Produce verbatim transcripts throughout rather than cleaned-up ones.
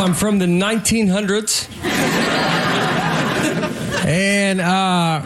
I'm from the nineteen hundreds. And uh,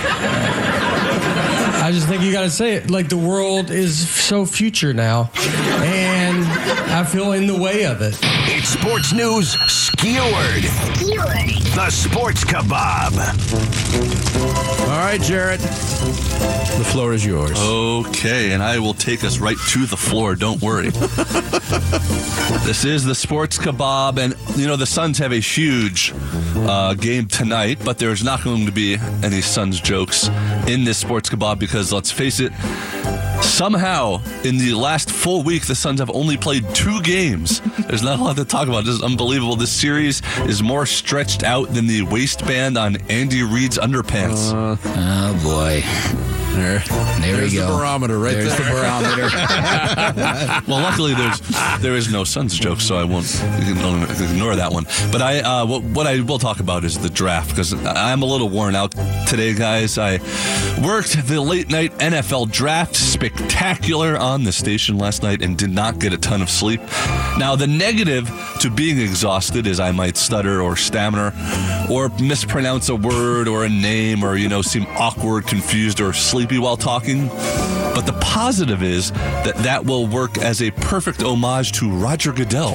I just think you got to say it. Like, the world is so future now. And I feel in the way of it. It's sports news skewered. Skewered. The Sports Kebab. All right, Jarrett. The floor is yours. Okay, and I will take us right to the floor. Don't worry. This is the Sports Kebab, and, you know, the Suns have a huge uh, game tonight, but there's not going to be any Suns jokes in this Sports Kebab because, let's face it, somehow, in the last full week, the Suns have only played two games. There's not a lot to talk about. This is unbelievable. This series is more stretched out than the waistband on Andy Reid's underpants. Uh, oh, boy. There, there there's we go. the barometer right there's there. There's the barometer. Well, luckily there's there is no Suns joke, so I won't ignore that one. But I uh, what, what I will talk about is the draft, because I'm a little worn out today, guys. I worked the late night N F L draft spectacular on the station last night and did not get a ton of sleep. Now, the negative to being exhausted is I might stutter or stammer or mispronounce a word or a name, or, you know, seem awkward, confused, or sleepy while talking. But the positive is that that will work as a perfect homage to Roger Goodell.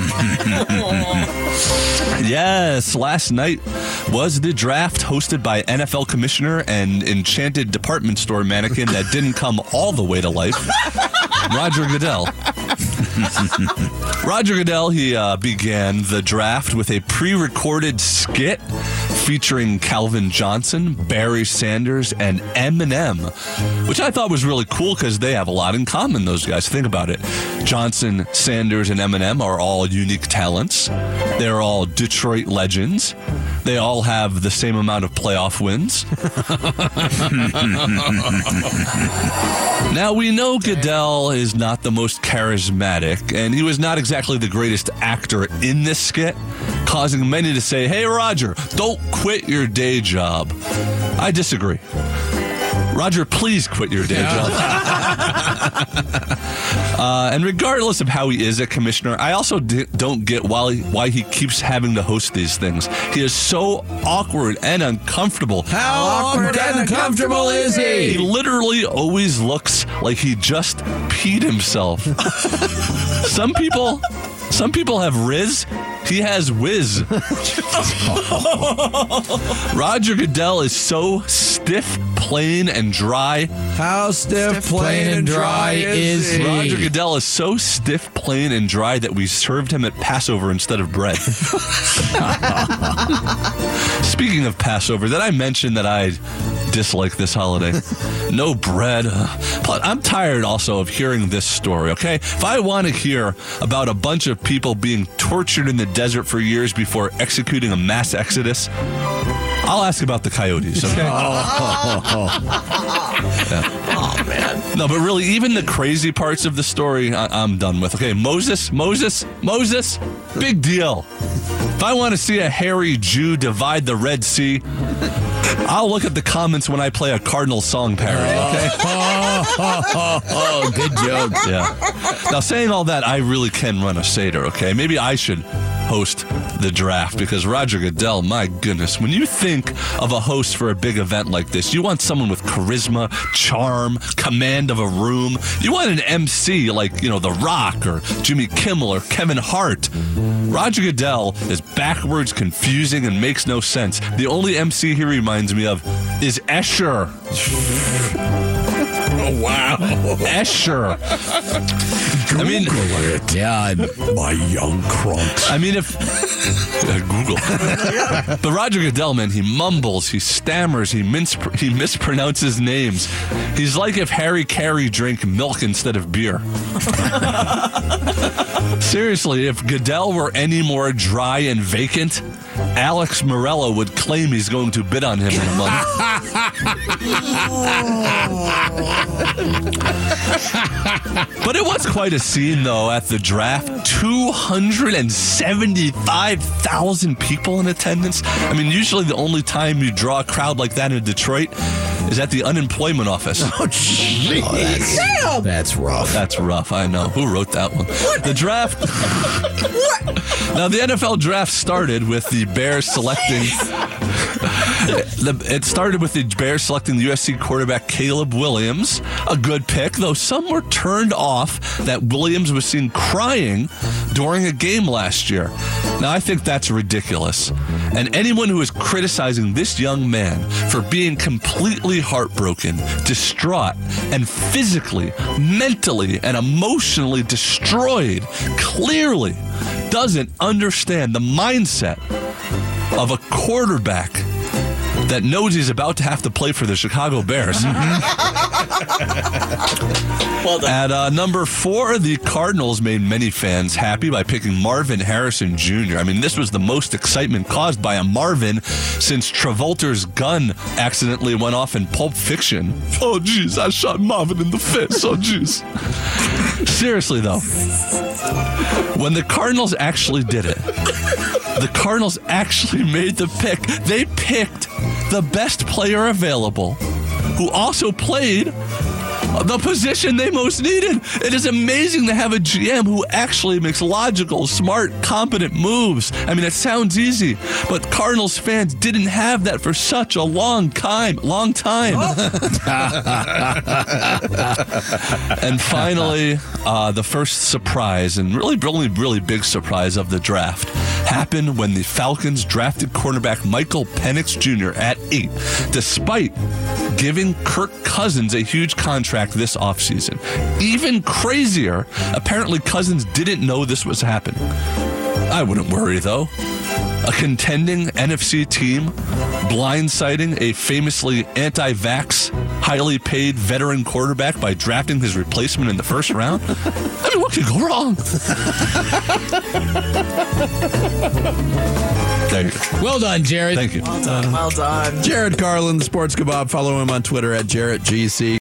Yes, last night was the draft hosted by N F L commissioner and enchanted department store mannequin that didn't come all the way to life, Roger Goodell. Roger Goodell, he uh, began the draft with a pre-recorded skit featuring Calvin Johnson, Barry Sanders, and Eminem, which I thought was really cool because they have a lot in common, those guys. Think about it. Johnson, Sanders, and Eminem are all unique talents. They're all Detroit legends. They all have the same amount of playoff wins. Now, we know Goodell is not the most charismatic, and he was not exactly the greatest actor in this skit, causing many to say, "Hey, Roger, don't quit your day job." I disagree. Roger, please quit your day job. uh, and regardless of how he is a commissioner, I also di- don't get why he, why he keeps having to host these things. He is so awkward and uncomfortable. How awkward and uncomfortable is he? He literally always looks like he just peed himself. Some people... Some people have Riz. He has Whiz. Roger Goodell is so stiff, plain, and dry. How stiff, stiff plain, and dry is he? Roger Goodell is so stiff, plain, and dry that we served him at Passover instead of bread. Speaking of Passover, did I mention that I dislike this holiday? No bread. But I'm tired also of hearing this story, okay? If I want to hear about a bunch of people being tortured in the desert for years before executing a mass exodus, I'll ask about the coyotes, okay? Oh, yeah. Oh, man. No, but really, even the crazy parts of the story, I- I'm done with. Okay, Moses, Moses, Moses, big deal. If I want to see a hairy Jew divide the Red Sea, I'll look at the comments when I play a Cardinal song parody, okay? Oh, oh, oh, oh, good joke. Yeah. Now, saying all that, I really can run a Seder, okay? Maybe I should host the draft, because Roger Goodell, my goodness, when you think of a host for a big event like this, you want someone with charisma, charm, command of a room. You want an M C like, you know, The Rock or Jimmy Kimmel or Kevin Hart. Roger Goodell is backwards, confusing, and makes no sense. The only M C he reminds me of is Escher. Oh, wow. Escher. I mean, it. Yeah, my young crunks. I mean, if uh, Google, but Roger Goodell, man, he mumbles, he stammers, he mince, he mispronounces names. He's like if Harry Carey drank milk instead of beer. Seriously, if Goodell were any more dry and vacant, Alex Morello would claim he's going to bid on him in a month. But it was quite a scene, though, at the draft. two hundred seventy-five thousand people in attendance. I mean, usually the only time you draw a crowd like that in Detroit is at the unemployment office. Oh, jeez. oh, that's, that's rough. That's rough, I know. Who wrote that one? The draft Now, the N F L draft started with the Bears selecting. The, it started with the Bears selecting the U S C quarterback Caleb Williams, a good pick, though some were turned off that Williams was seen crying during a game last year. Now, I think that's ridiculous. And anyone who is criticizing this young man for being completely heartbroken, distraught, and physically, mentally, and emotionally destroyed clearly doesn't understand the mindset of a quarterback that knows he's about to have to play for the Chicago Bears. Well done. At uh, number four, the Cardinals made many fans happy by picking Marvin Harrison Junior I mean, this was the most excitement caused by a Marvin since Travolta's gun accidentally went off in Pulp Fiction. Oh, jeez, I shot Marvin in the face. Oh, jeez. Seriously, though, when the Cardinals actually did it, the Cardinals actually made the pick. They picked the best player available, who also played the position they most needed. It is amazing to have a G M who actually makes logical, smart, competent moves. I mean, it sounds easy, but Cardinals fans didn't have that for such a long time. Long time. And finally, uh, the first surprise, and really, really, really big surprise of the draft, happened when the Falcons drafted cornerback Michael Penix Junior at eight, despite giving Kirk Cousins a huge contract this offseason. Even crazier, apparently Cousins didn't know this was happening. I wouldn't worry, though. A contending N F C team blindsiding a famously anti-vax, highly paid veteran quarterback by drafting his replacement in the first round? I mean, what could go wrong? There you go. Well done, Jared. Thank you. Well done. Well done. Jared Carlin, the Sports Kebab. Follow him on Twitter at Jarrett G C.